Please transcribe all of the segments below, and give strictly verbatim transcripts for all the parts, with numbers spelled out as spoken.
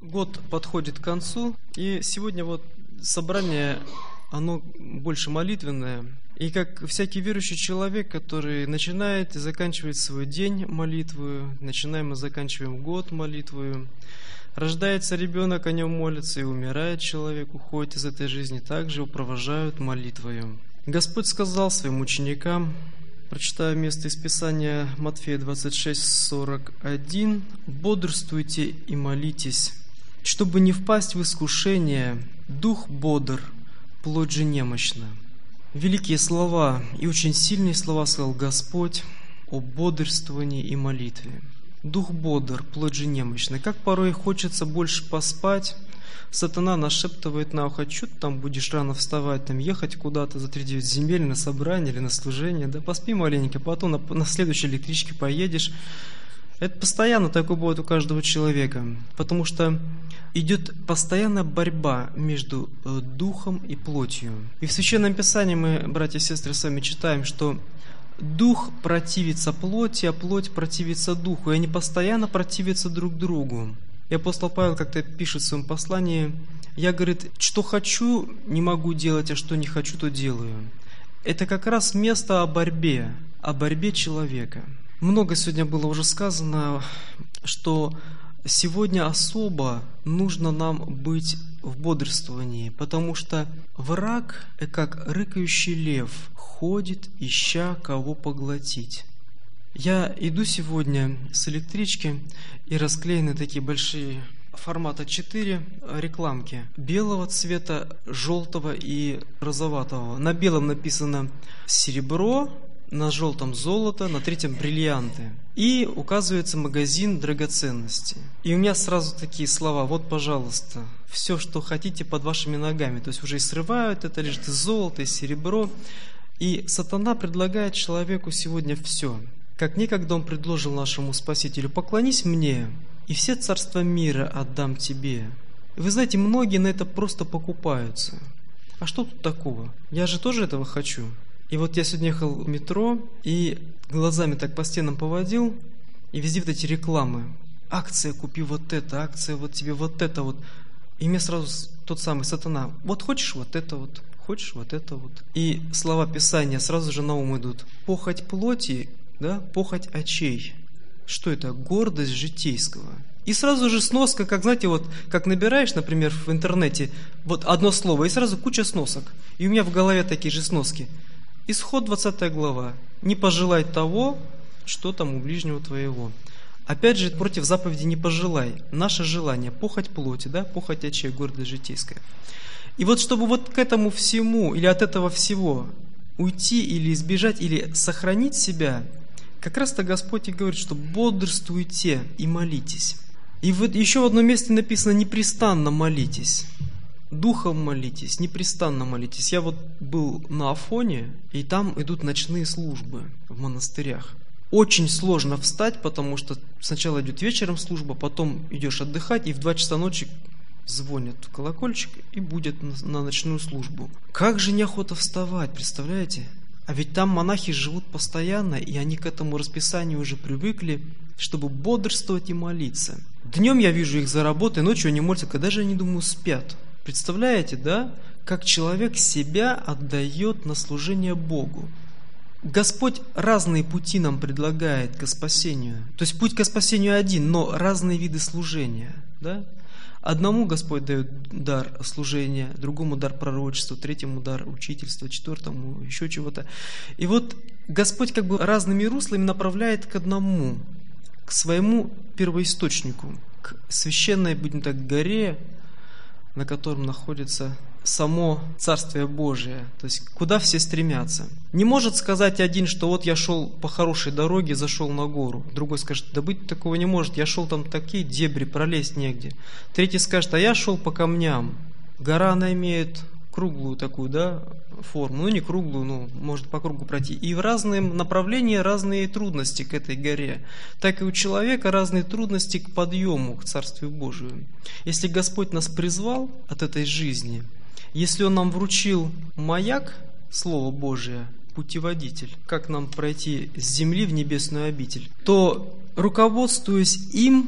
Год подходит к концу, и сегодня вот собрание, оно больше молитвенное. И как всякий верующий человек, который начинает и заканчивает свой день молитвою, начинаем и заканчиваем год молитвою, рождается ребенок, о нем молятся, и умирает человек, уходит из этой жизни, также его провожают молитвою. Господь сказал своим ученикам, прочитаю место из Писания Матфея двадцать шесть сорок один, «Бодрствуйте и молитесь, чтобы не впасть в искушение, дух бодр, плоть же немощна». Великие слова и очень сильные слова сказал Господь о бодрствовании и молитве. Дух бодр, плоть же немощна. Как порой хочется больше поспать, сатана нашептывает на ухо: что ты там будешь рано вставать, там ехать куда-то за тридевять земель на собрание или на служение, да поспи маленько, потом на, на следующей электричке поедешь. Это постоянно такое будет у каждого человека, потому что идет постоянная борьба между духом и плотью. И в Священном Писании мы, братья и сестры, с вами читаем, что дух противится плоти, а плоть противится духу, и они постоянно противятся друг другу. И апостол Павел как-то пишет в своем послании: «Я, говорит, что хочу, не могу делать, а что не хочу, то делаю». Это как раз место о борьбе, о борьбе человека. Много сегодня было уже сказано, что сегодня особо нужно нам быть в бодрствовании, потому что враг, как рыкающий лев, ходит, ища кого поглотить. Я иду сегодня с электрички, и расклеены такие большие формата четыре рекламки белого цвета, желтого и розоватого. На белом написано «серебро», на желтом золото, на третьем бриллианты. И указывается магазин драгоценностей. И у меня сразу такие слова: вот, пожалуйста, все, что хотите под вашими ногами. То есть уже и срывают это, лежит и золото, и серебро. И сатана предлагает человеку сегодня все. Как некогда он предложил нашему Спасителю: поклонись мне, и все царства мира отдам тебе. И вы знаете, многие на это просто покупаются. А что тут такого? Я же тоже этого хочу. И вот я сегодня ехал в метро и глазами так по стенам поводил, и везде вот эти рекламы. Акция, купи вот это, акция, вот тебе вот это вот. И мне сразу тот самый сатана: вот хочешь вот это вот, хочешь вот это вот. И слова Писания сразу же на ум идут: похоть плоти, да, похоть очей. Что это? Гордость житейского. И сразу же сноска, как, знаете, вот, как набираешь, например, в интернете вот одно слово, и сразу куча сносок. И у меня в голове такие же сноски. Исход двадцатая глава. «Не пожелай того, что там у ближнего твоего». Опять же, против заповеди «не пожелай». Наше желание, похоть плоти, да, похоть очей, гордость житейская. И вот чтобы вот к этому всему, или от этого всего уйти, или избежать, или сохранить себя, как раз-то Господь и говорит, что бодрствуйте и молитесь. И вот еще в одном месте написано: непрестанно молитесь. Духом молитесь, непрестанно молитесь. Я вот был на Афоне, и там идут ночные службы в монастырях. Очень сложно встать, потому что сначала идет вечером служба, потом идешь отдыхать, и в два часа ночи звонит колокольчик, и будет на, на ночную службу. Как же неохота вставать, представляете? А ведь там монахи живут постоянно, и они к этому расписанию уже привыкли, чтобы бодрствовать и молиться. Днем я вижу их за работой, ночью они молятся, когда же они, думаю, спят. Представляете, да, как человек себя отдает на служение Богу. Господь разные пути нам предлагает к спасению. То есть путь к спасению один, но разные виды служения. Да? Одному Господь дает дар служения, другому дар пророчества, третьему дар учительства, четвертому еще чего-то. И вот Господь как бы разными руслами направляет к одному, к своему первоисточнику, к священной, будем так, горе, на котором находится само Царствие Божие, то есть куда все стремятся. Не может сказать один, что вот я шел по хорошей дороге, зашел на гору. Другой скажет: да быть такого не может, я шел там такие дебри, пролезть негде. Третий скажет: а я шел по камням. Гора, она имеет круглую такую, да, форму, ну не круглую, но может по кругу пройти. И в разные направления разные трудности к этой горе. Так и у человека разные трудности к подъему, к Царствию Божию. Если Господь нас призвал от этой жизни, если Он нам вручил маяк, Слово Божие, путеводитель, как нам пройти с земли в небесную обитель, то, руководствуясь им,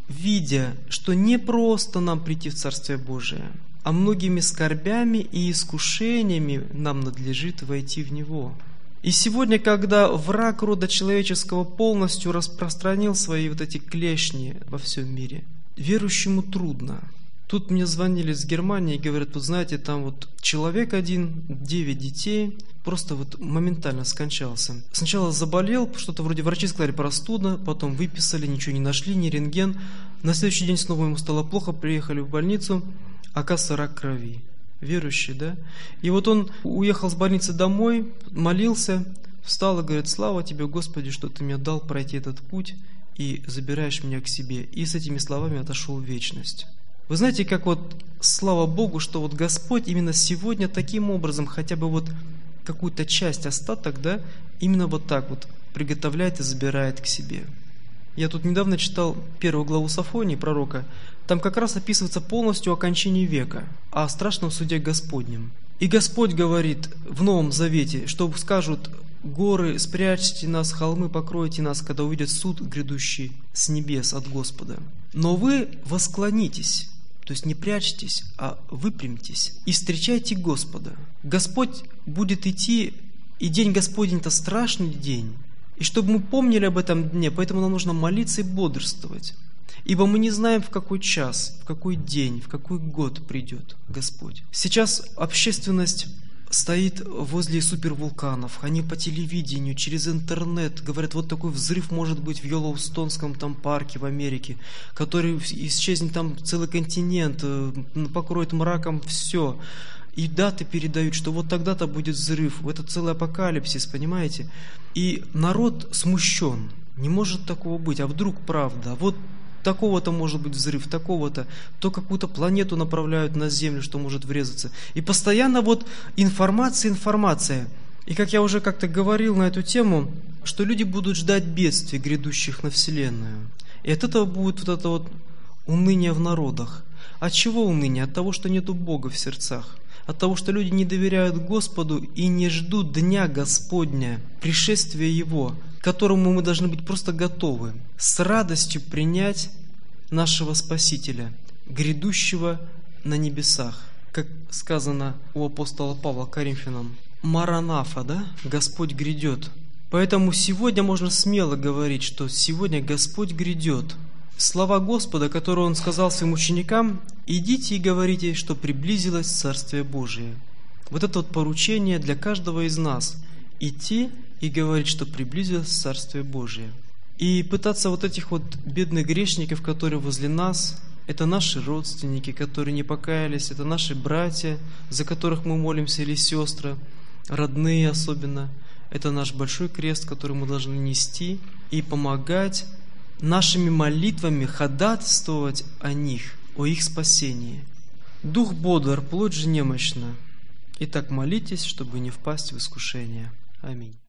видя, что не просто нам прийти в Царствие Божие, а многими скорбями и искушениями нам надлежит войти в него. И сегодня, когда враг рода человеческого полностью распространил свои вот эти клешни во всем мире, верующему трудно. Тут мне звонили с Германии и говорят, вот знаете, там вот человек один, девять детей, просто вот моментально скончался. Сначала заболел, что-то вроде врачи сказали простуда, потом выписали, ничего не нашли, ни рентген. На следующий день снова ему стало плохо, приехали в больницу, оказывается, рак крови. Верующий, да? И вот он уехал с больницы домой, молился, встал и говорит, слава тебе, Господи, что ты мне дал пройти этот путь и забираешь меня к себе. И с этими словами отошел в вечность. Вы знаете, как вот, слава Богу, что вот Господь именно сегодня таким образом, хотя бы вот какую-то часть, остаток, да, именно вот так вот приготовляет и забирает к себе. Я тут недавно читал первую главу Софонии, пророка. Там как раз описывается полностью окончание века, о страшном суде Господнем. И Господь говорит в Новом Завете, что скажут горы, спрячьте нас, холмы, покройте нас, когда увидят суд грядущий с небес от Господа. Но вы восклонитесь, то есть не прячьтесь, а выпрямьтесь и встречайте Господа. Господь будет идти, и день Господень – это страшный день. И чтобы мы помнили об этом дне, поэтому нам нужно молиться и бодрствовать. Ибо мы не знаем, в какой час, в какой день, в какой год придет Господь. Сейчас общественность стоит возле супервулканов. Они по телевидению, через интернет говорят, вот такой взрыв может быть в Йеллоустонском там парке в Америке, который исчезнет там целый континент, покроет мраком все. И даты передают, что вот тогда-то будет взрыв. Это целый апокалипсис, понимаете? И народ смущен. Не может такого быть. А вдруг правда? Вот такого-то может быть взрыв, такого-то. То какую-то планету направляют на Землю, что может врезаться. И постоянно вот информация, информация. И как я уже как-то говорил на эту тему, что люди будут ждать бедствий, грядущих на Вселенную. И от этого будет вот это вот уныние в народах. От чего уныние? От того, что нету Бога в сердцах. От того, что люди не доверяют Господу и не ждут дня Господня, пришествия Его, к которому мы должны быть просто готовы, с радостью принять нашего Спасителя, грядущего на небесах. Как сказано у апостола Павла Коринфянам, «Маранафа», да? Господь грядет. Поэтому сегодня можно смело говорить, что сегодня Господь грядет. Слова Господа, которые Он сказал своим ученикам, «Идите и говорите, что приблизилось Царствие Божие». Вот это вот поручение для каждого из нас – идти и говорить, что приблизилось Царствие Божие. И пытаться вот этих вот бедных грешников, которые возле нас, это наши родственники, которые не покаялись, это наши братья, за которых мы молимся, или сестры, родные особенно. Это наш большой крест, который мы должны нести и помогать нашими молитвами ходатайствовать о них, о их спасении. Дух бодр, плоть же немощна. Итак, молитесь, чтобы не впасть в искушение. Аминь.